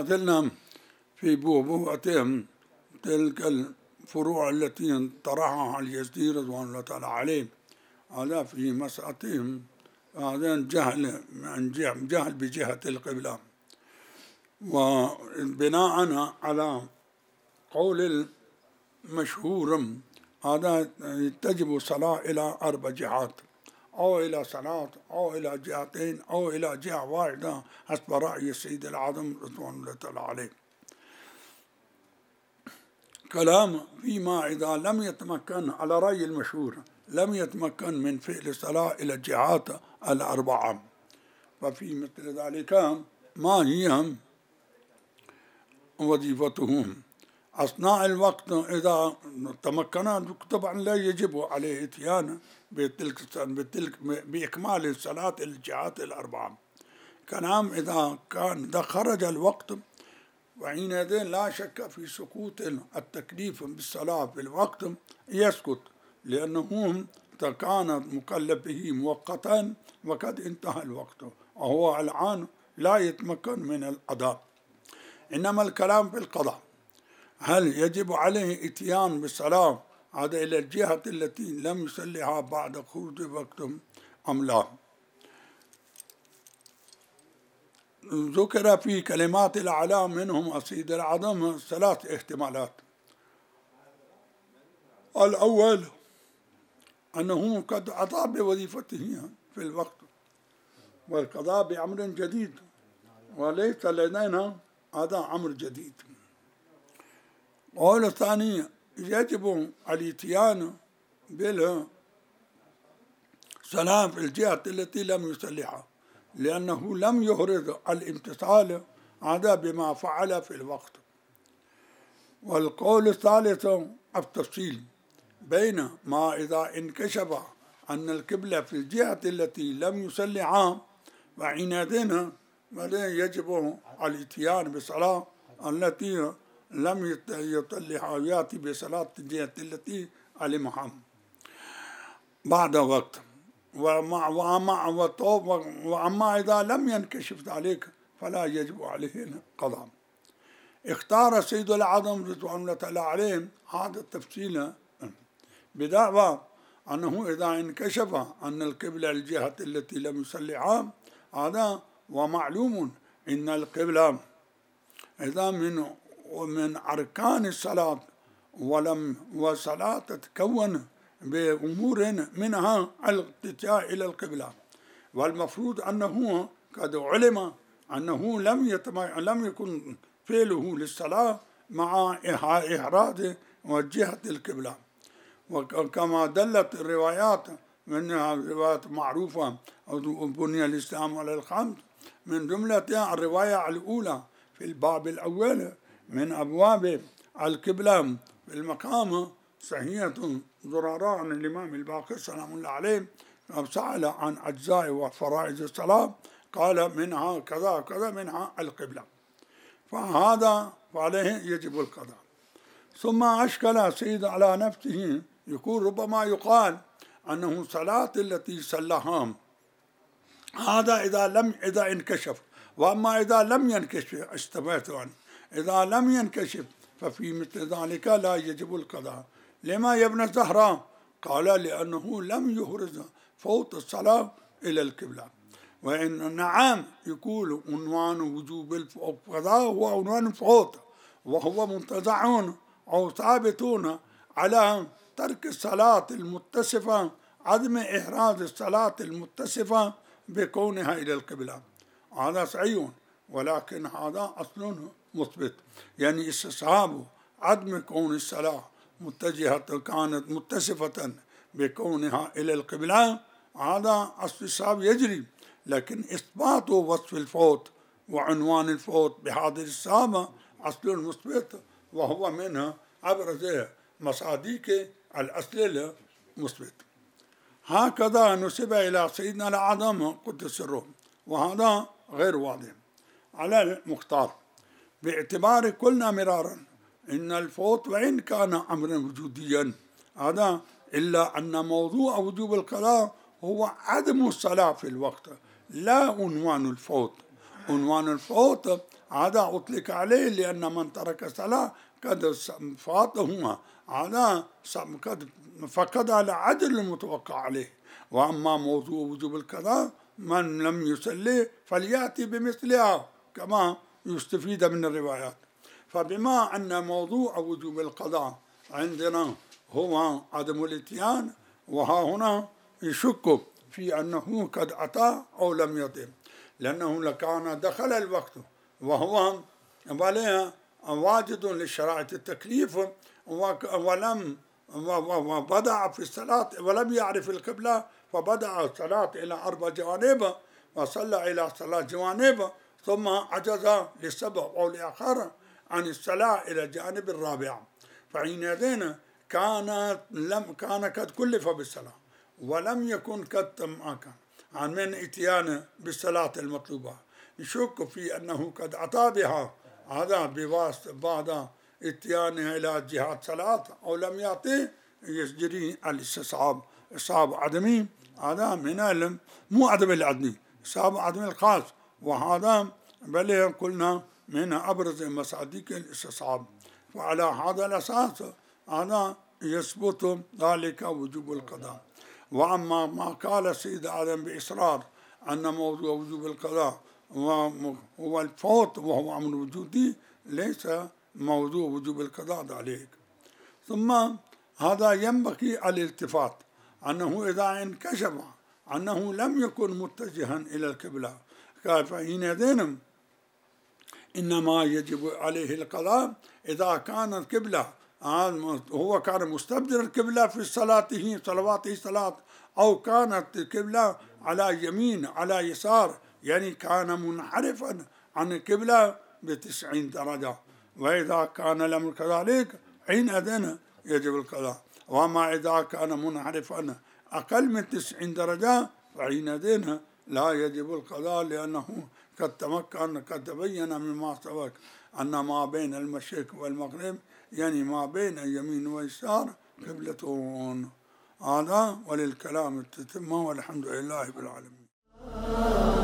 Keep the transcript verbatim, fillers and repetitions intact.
ما زلنا في بوبوءتهم تلك الفروع التي طرحها اليزدي رضوان الله تعالى عليه، هذا في مسألتهم هذا جهل من جهل بجهة القبلة. وبناء على قول المشهور هذا تجب الصلاة إلى أربع جهات، أو إلى صلاة أو إلى جهتين أو إلى جهة واحدة حسب رأي السيد العظم رضوان الله تعالى عليه. كلام فيما إذا لم يتمكن على رأي المشهور لم يتمكن من فعل الصلاة إلى الجهات الأربعة، ففي مثل ذلك ما هي وظيفتهم أثناء الوقت؟ إذا تمكن طبعا لا يجب عليه إتيان بتلك بتلك بإكمال الصلاة الجهات الأربعة. كلام إذا كان إذا خرج الوقت وحينئذ لا شك في سقوط التكليف بالصلاة في الوقت، يسكت لأنه كان مكلف به مؤقتا وقد انتهى الوقت وهو الآن لا يتمكن من الأداء. إنما الكلام في القضاء، هل يجب عليه إتيان بالصلاة هذا إلى الجهة التي لم يصلها بعد خروج الوقت أم لا؟ ذكر في كلمات الأعلام منهم السيد العظم ثلاث احتمالات. الأول أنه قد أضاع بوظيفته في الوقت والقضاء بأمر جديد وليس لدينا هذا أمر جديد. القول الثاني يجب الاتيان بالصلاة في الجهة التي لم يصلحها لأنه لم يهرد الامتثال هذا بما فعل في الوقت. والقول الثالث التفصيل بين ما إذا انكشف أن القبلة في الجهة التي لم يصلحها وحينئذ يجب الاتيان بالصلاة التي لم يصلحها ويأتي بصلاة الجهة التي علمها بعد وقت. وأما إذا لم ينكشف ذلك فلا يجب عليه القضاء. اختار السيد العظم رضوان الله تعالى عليه هذا التفصيل بدعوى أنه إذا انكشف أن القبلة الجهة التي لم يصلحها هذا ومعلوم إن القبلة إذا من من أركان الصلاة ولم والصلاة تتكون بأمور منها الاتجاه إلى القبلة، والمفروض أنه قد علم أنه لم يتم لم يكن فعله للصلاة مع إحراز وجهة القبلة. وكما دلت الروايات منها روايات معروفة بني الإسلام على الخمس، من جملة الرواية الأولى في الباب الأول من أبواب القبلة في المقام صحيحة ضرراء عن الإمام الباقر سلام الله عليه، سأل عن أجزاء وفرائض الصلاة قال منها كذا كذا منها القبلة، فهذا فعليه يجب القضاء. ثم أشكل السيد على نفسه يقول ربما يقال أنه صلاة التي صلاها هذا إذا لم إذا انكشف، وأما إذا لم ينكشف استفدت عنه إذا لم ينكشف ففي مثل ذلك لا يجب القضاء. لما يا ابن الزهراء؟ قال لأنه لم يهرز فوت الصلاة إلى القبلة. وإن نعم يقول عنوان وجوب القضاء هو عنوان الفوت، وهو منتزعون أو ثابتون على ترك الصلاة المتصفة عدم إحراز الصلاة المتصفة بكونها إلى القبلة. هذا صحيح، ولكن هذا أصل مثبت، يعني استصحاب عدم كون الصلاة متجهة كانت متصفة بكونها إلى القبلة هذا استصحاب يجري، لكن إثبات وصف الفوت وعنوان الفوت بهذه الصامة أصل مثبت، وهو منها أبرز مصادق الأصل المثبت. هكذا نسب إلى سيدنا الأعظم قدس سره، وهذا غير واضح على المختار، باعتبار قلنا مرارا إن الفوت وإن كان أمرا وجوديا هذا إلا أن موضوع وجوب القضاء هو عدم الصلاة في الوقت لا عنوان الفوت. عنوان الفوت هذا أطلق عليه لأن من ترك الصلاة قد فاته هذا قد فقد على عدل المتوقع عليه. وأما موضوع وجوب القضاء من لم يصلي فليأتي بمثلها كما يستفيد من الروايات. فبما أن موضوع وجوب القضاء عندنا هو عدم الاتيان، وها هنا يشك في أنه قد أتى أو لم يتم، لأنه لكان دخل الوقت وهو واجد لشرائط التكليف ولم وبدأ في الصلاة ولم يعرف القبلة، فبدأ الصلاة إلى أربع جوانب وصلى إلى صلاة جوانب، ثم عجز لسبب أو لآخر عن الصلاة إلى الجانب الرابع، فحينئذ كانت لم كان قد كلف بالصلاة ولم يكن قد تمكن عن من اتيان بالصلاة المطلوبة. يشك في أنه قد أتى بها هذا بواسطة بعد اتيانها إلى جهة صلاة أو لم يأتي، يجري الاستصحاب استصحاب عدمي، هذا من علم مو عدم العدمي، استصحاب عدمي الخاص، وهذا بل قلنا من أبرز مصادق الاستصحاب. وعلى هذا الأساس هذا يثبت ذلك وجوب القضاء. وأما ما قال السيد آدم بإصرار أن موضوع وجوب القضاء هو الفوت وهو أمر وجودي، ليس موضوع وجوب القضاء ذلك. ثم هذا ينبغي الالتفات أنه إذا انكشف أنه لم يكن متجها إلى القبلة فحينئذ إنما يجب عليه القضاء إذا كانت قبلة هو كان مستبدل القبلة في صلاته صلواته صلاة، أو كانت القبلة على يمين على يسار، يعني كان منحرفا عن القبلة بتسعين درجة، وإذا كان الأمر كذلك حينئذ يجب القضاء. وما إذا كان منحرفا أقل من تسعين درجة فحينئذ لا يجب القضاء، لأنه قد تمكن قد تبين مما سبق أن ما بين المشرق والمغرب يعني ما بين اليمين واليسار قبلتون. هذا وللكلام التتمة، والحمد لله رب العالمين.